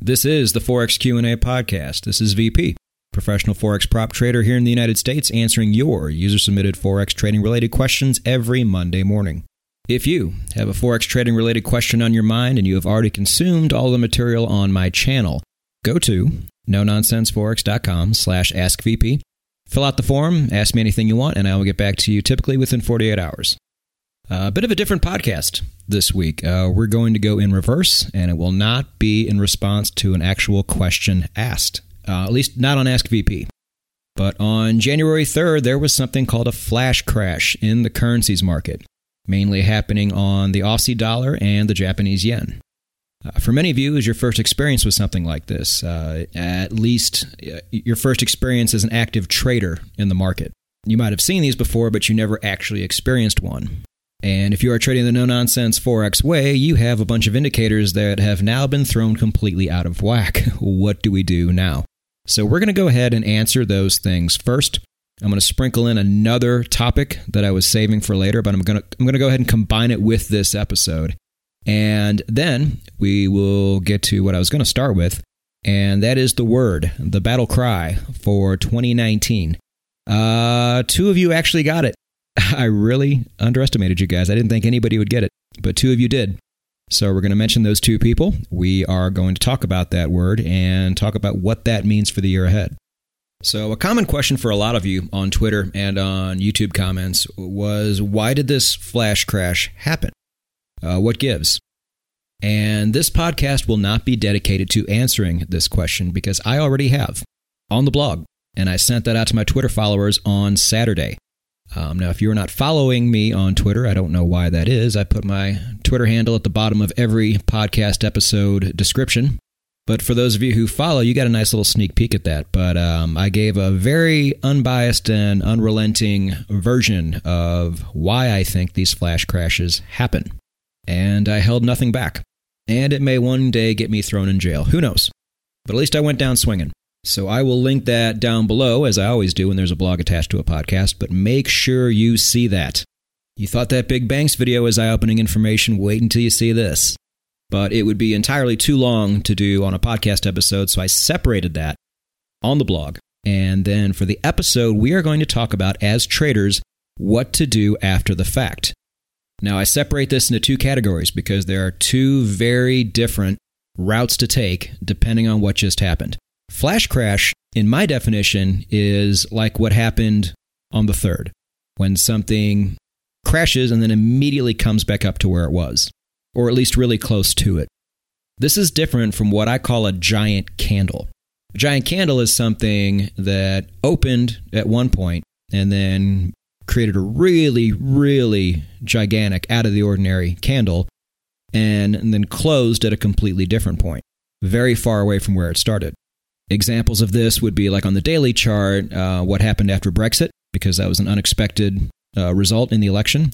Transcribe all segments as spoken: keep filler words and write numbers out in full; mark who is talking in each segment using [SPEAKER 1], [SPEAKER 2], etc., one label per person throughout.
[SPEAKER 1] This is the Forex Q and A podcast. This is V P, professional Forex prop trader here in the United States, answering your user-submitted Forex trading-related questions every Monday morning. If you have a Forex trading-related question on your mind and you have already consumed all the material on my channel, go to no nonsense forex dot com slash ask V P, fill out the form, ask me anything you want, and I will get back to you typically within forty-eight hours. A bit of a different podcast this week. Uh, we're going to go in reverse, and it will not be in response to an actual question asked, uh, at least not on Ask V P. But on January third, there was something called a flash crash in the currencies market, mainly happening on the Aussie dollar and the Japanese yen. Uh, for many of you, it was your first experience with something like this, uh, at least uh, your first experience as an active trader in the market. You might have seen these before, but you never actually experienced one. And if you are trading the no-nonsense Forex way, you have a bunch of indicators that have now been thrown completely out of whack. What do we do now? So we're going to go ahead and answer those things first. I'm going to sprinkle in another topic that I was saving for later, but I'm going to I'm going to go ahead and combine it with this episode. And then we will get to what I was going to start with, and that is the word, the battle cry for twenty nineteen. Uh, two of you actually got it. I really underestimated you guys. I didn't think anybody would get it, but two of you did. So we're going to mention those two people. We are going to talk about that word and talk about what that means for the year ahead. So a common question for a lot of you on Twitter and on YouTube comments was, why did this flash crash happen? Uh, what gives? And this podcast will not be dedicated to answering this question because I already have on the blog, and I sent that out to my Twitter followers on Saturday. Um, now, if you're not following me on Twitter, I don't know why that is. I put my Twitter handle at the bottom of every podcast episode description. But for those of you who follow, you got a nice little sneak peek at that. But um, I gave a very unbiased and unrelenting version of why I think these flash crashes happen. And I held nothing back. And it may one day get me thrown in jail. Who knows? But at least I went down swinging. So I will link that down below, as I always do when there's a blog attached to a podcast, but make sure you see that. You thought that Big Banks video was eye-opening information, wait until you see this. But it would be entirely too long to do on a podcast episode, so I separated that on the blog. And then for the episode, we are going to talk about, as traders, what to do after the fact. Now, I separate this into two categories because there are two very different routes to take depending on what just happened. Flash crash, in my definition, is like what happened on the third, when something crashes and then immediately comes back up to where it was, or at least really close to it. This is different from what I call a giant candle. A giant candle is something that opened at one point and then created a really, really gigantic, out-of-the-ordinary candle, and, and then closed at a completely different point, very far away from where it started. Examples of this would be like on the daily chart, uh, what happened after Brexit, because that was an unexpected uh, result in the election,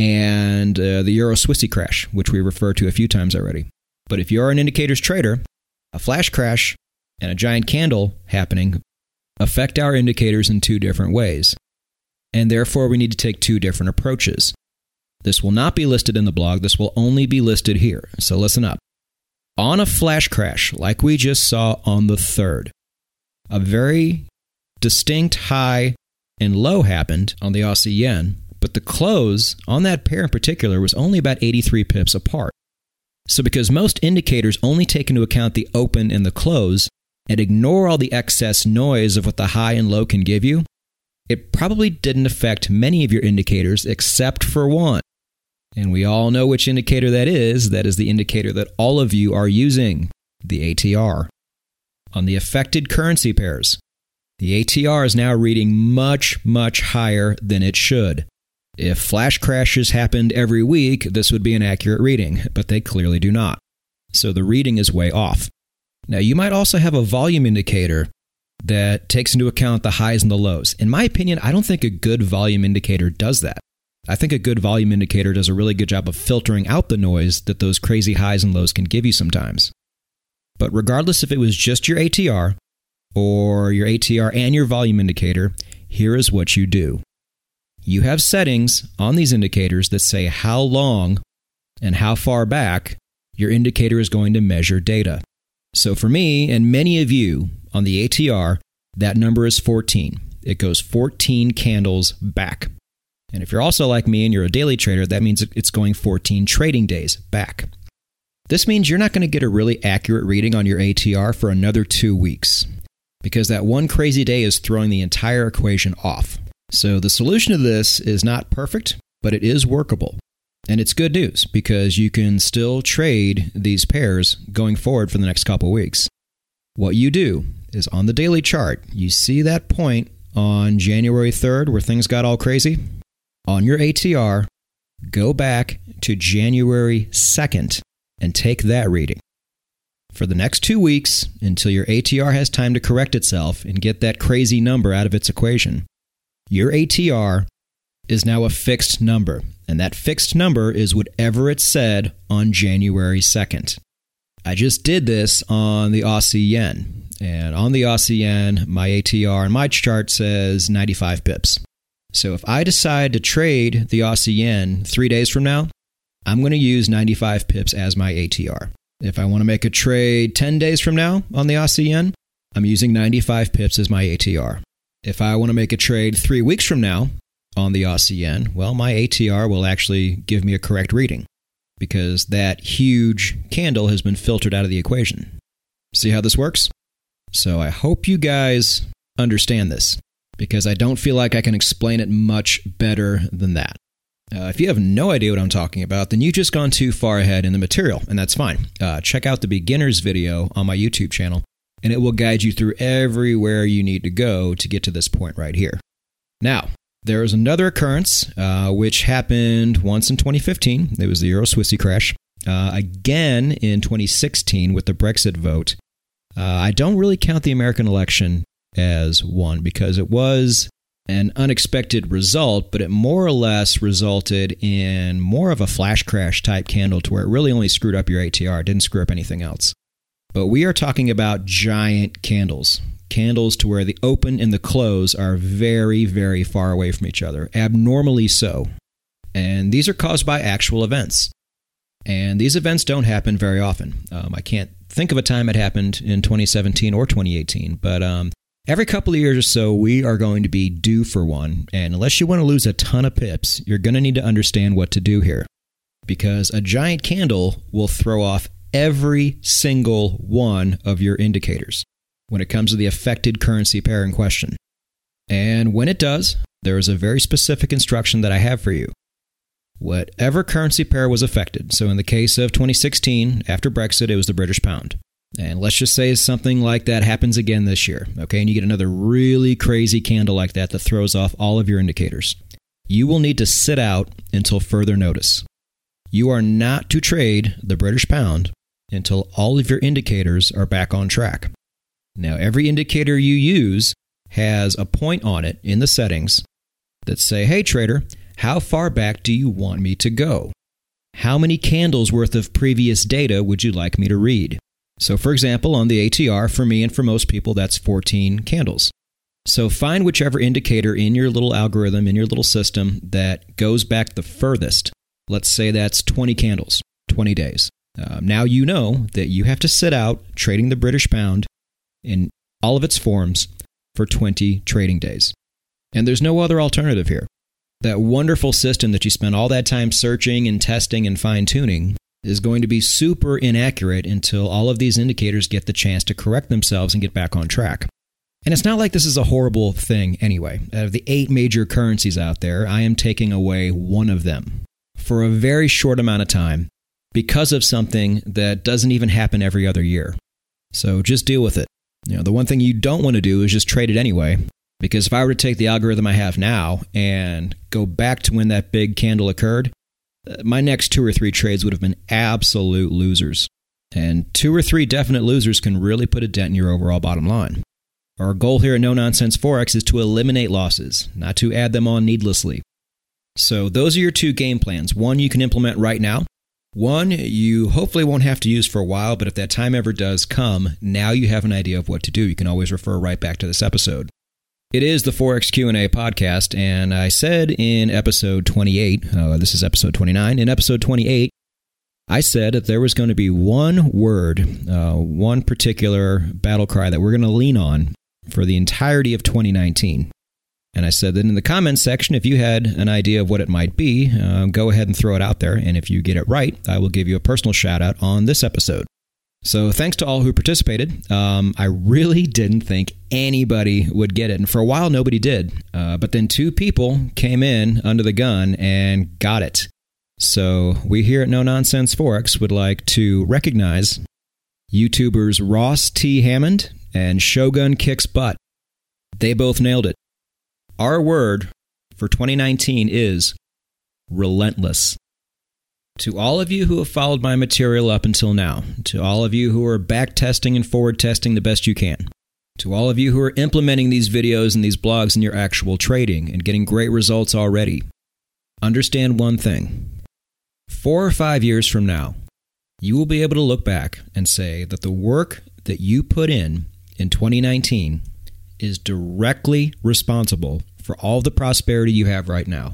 [SPEAKER 1] and uh, the Euro-Swissy crash, which we referred to a few times already. But if you're an indicators trader, a flash crash and a giant candle happening affect our indicators in two different ways, and therefore we need to take two different approaches. This will not be listed in the blog. This will only be listed here, so listen up. On a flash crash, like we just saw on the third, a very distinct high and low happened on the Aussie yen, but the close on that pair in particular was only about eighty-three pips apart. So because most indicators only take into account the open and the close and ignore all the excess noise of what the high and low can give you, it probably didn't affect many of your indicators except for one. And we all know which indicator that is. That is the indicator that all of you are using, the A T R. On the affected currency pairs, the A T R is now reading much, much higher than it should. If flash crashes happened every week, this would be an accurate reading, but they clearly do not. So the reading is way off. Now, you might also have a volume indicator that takes into account the highs and the lows. In my opinion, I don't think a good volume indicator does that. I think a good volume indicator does a really good job of filtering out the noise that those crazy highs and lows can give you sometimes. But regardless if it was just your A T R or your A T R and your volume indicator, here is what you do. You have settings on these indicators that say how long and how far back your indicator is going to measure data. So for me and many of you on the A T R, that number is fourteen. It goes fourteen candles back. And if you're also like me and you're a daily trader, that means it's going fourteen trading days back. This means you're not going to get a really accurate reading on your A T R for another two weeks because that one crazy day is throwing the entire equation off. So the solution to this is not perfect, but it is workable. And it's good news because you can still trade these pairs going forward for the next couple weeks. What you do is on the daily chart, you see that point on January third where things got all crazy? On your A T R, go back to January second and take that reading. For the next two weeks, until your A T R has time to correct itself and get that crazy number out of its equation, your A T R is now a fixed number, and that fixed number is whatever it said on January second. I just did this on the Aussie yen, and on the Aussie yen, my A T R on my chart says ninety-five pips. So if I decide to trade the Aussie yen three days from now, I'm going to use ninety-five pips as my A T R. If I want to make a trade ten days from now on the Aussie yen, I'm using ninety-five pips as my A T R. If I want to make a trade three weeks from now on the Aussie yen, well, my A T R will actually give me a correct reading because that huge candle has been filtered out of the equation. See how this works? So I hope you guys understand this because I don't feel like I can explain it much better than that. Uh, if you have no idea what I'm talking about, then you've just gone too far ahead in the material, and that's fine. Uh, check out the beginner's video on my YouTube channel, and it will guide you through everywhere you need to go to get to this point right here. Now, there is another occurrence uh, which happened once in twenty fifteen. It was the Euro-Swissy crash. Uh, again in twenty sixteen with the Brexit vote. Uh, I don't really count the American election as one because it was an unexpected result, but it more or less resulted in more of a flash crash type candle to where it really only screwed up your A T R. It didn't screw up anything else. But we are talking about giant candles. Candles to where the open and the close are very, very far away from each other, abnormally so. And these are caused by actual events. And these events don't happen very often. Um, I can't think of a time it happened in twenty seventeen or twenty eighteen, but um, every couple of years or so, we are going to be due for one. And unless you want to lose a ton of pips, you're going to need to understand what to do here. Because a giant candle will throw off every single one of your indicators when it comes to the affected currency pair in question. And when it does, there is a very specific instruction that I have for you. Whatever currency pair was affected, so in the case of twenty sixteen, after Brexit, it was the British pound. And let's just say something like that happens again this year, okay, and you get another really crazy candle like that that throws off all of your indicators. You will need to sit out until further notice. You are not to trade the British pound until all of your indicators are back on track. Now, every indicator you use has a point on it in the settings that say, hey, trader, how far back do you want me to go? How many candles worth of previous data would you like me to read? So, for example, on the A T R, for me and for most people, that's fourteen candles. So find whichever indicator in your little algorithm, in your little system, that goes back the furthest. Let's say that's twenty candles, twenty days. Uh, now you know that you have to sit out trading the British pound in all of its forms for twenty trading days. And there's no other alternative here. That wonderful system that you spent all that time searching and testing and fine-tuning is going to be super inaccurate until all of these indicators get the chance to correct themselves and get back on track. And it's not like this is a horrible thing anyway. Out of the eight major currencies out there, I am taking away one of them for a very short amount of time because of something that doesn't even happen every other year. So just deal with it. You know, the one thing you don't want to do is just trade it anyway. Because if I were to take the algorithm I have now and go back to when that big candle occurred, my next two or three trades would have been absolute losers. And two or three definite losers can really put a dent in your overall bottom line. Our goal here at No Nonsense Forex is to eliminate losses, not to add them on needlessly. So those are your two game plans. One you can implement right now. One you hopefully won't have to use for a while, but if that time ever does come, now you have an idea of what to do. You can always refer right back to this episode. It is the Forex Q and A podcast, and I said in episode twenty-eight, uh, this is episode twenty-nine, in episode twenty-eight, I said that there was going to be one word, uh, one particular battle cry that we're going to lean on for the entirety of twenty nineteen. And I said that in the comments section, if you had an idea of what it might be, uh, go ahead and throw it out there. And if you get it right, I will give you a personal shout out on this episode. So thanks to all who participated. Um, I really didn't think anybody would get it. And for a while, nobody did. Uh, but then two people came in under the gun and got it. So we here at No Nonsense Forex would like to recognize YouTubers Ross T. Hammond and Shogun Kicks Butt. They both nailed it. Our word for twenty nineteen is relentless. To all of you who have followed my material up until now, to all of you who are back testing and forward testing the best you can, to all of you who are implementing these videos and these blogs in your actual trading and getting great results already, understand one thing. Four or five years from now, you will be able to look back and say that the work that you put in in twenty nineteen is directly responsible for all the prosperity you have right now.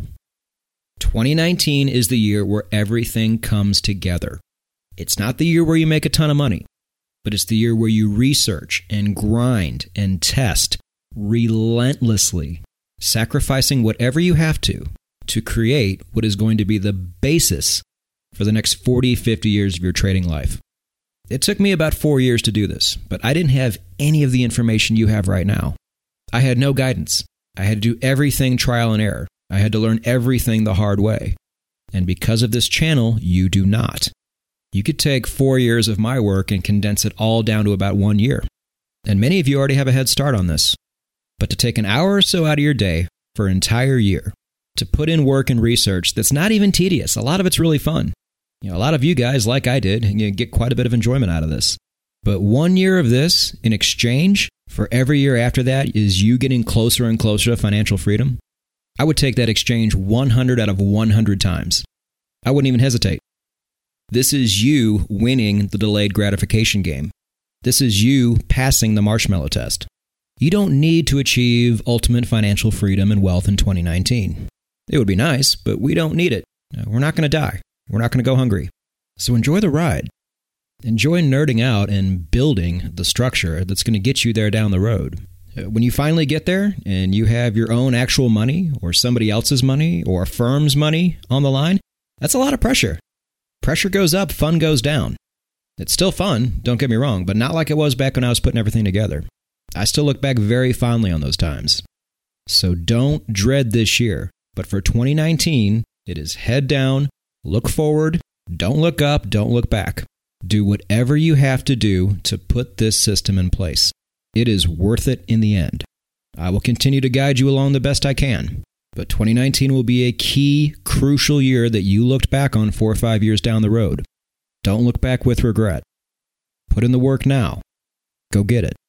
[SPEAKER 1] twenty nineteen is the year where everything comes together. It's not the year where you make a ton of money, but it's the year where you research and grind and test relentlessly, sacrificing whatever you have to to create what is going to be the basis for the next forty, fifty years of your trading life. It took me about four years to do this, but I didn't have any of the information you have right now. I had no guidance. I had to do everything trial and error. I had to learn everything the hard way. And because of this channel, you do not. You could take four years of my work and condense it all down to about one year. And many of you already have a head start on this. But to take an hour or so out of your day for an entire year, to put in work and research that's not even tedious, a lot of it's really fun. You know, a lot of you guys, like I did, you get quite a bit of enjoyment out of this. But one year of this in exchange for every year after that is you getting closer and closer to financial freedom. I would take that exchange one hundred out of one hundred times. I wouldn't even hesitate. This is you winning the delayed gratification game. This is you passing the marshmallow test. You don't need to achieve ultimate financial freedom and wealth in twenty nineteen. It would be nice, but we don't need it. We're not going to die. We're not going to go hungry. So enjoy the ride. Enjoy nerding out and building the structure that's going to get you there down the road. When you finally get there and you have your own actual money or somebody else's money or a firm's money on the line, that's a lot of pressure. Pressure goes up, fun goes down. It's still fun, don't get me wrong, but not like it was back when I was putting everything together. I still look back very fondly on those times. So don't dread this year. But for twenty nineteen, it is head down, look forward, don't look up, don't look back. Do whatever you have to do to put this system in place. It is worth it in the end. I will continue to guide you along the best I can, but twenty nineteen will be a key, crucial year that you looked back on four or five years down the road. Don't look back with regret. Put in the work now. Go get it.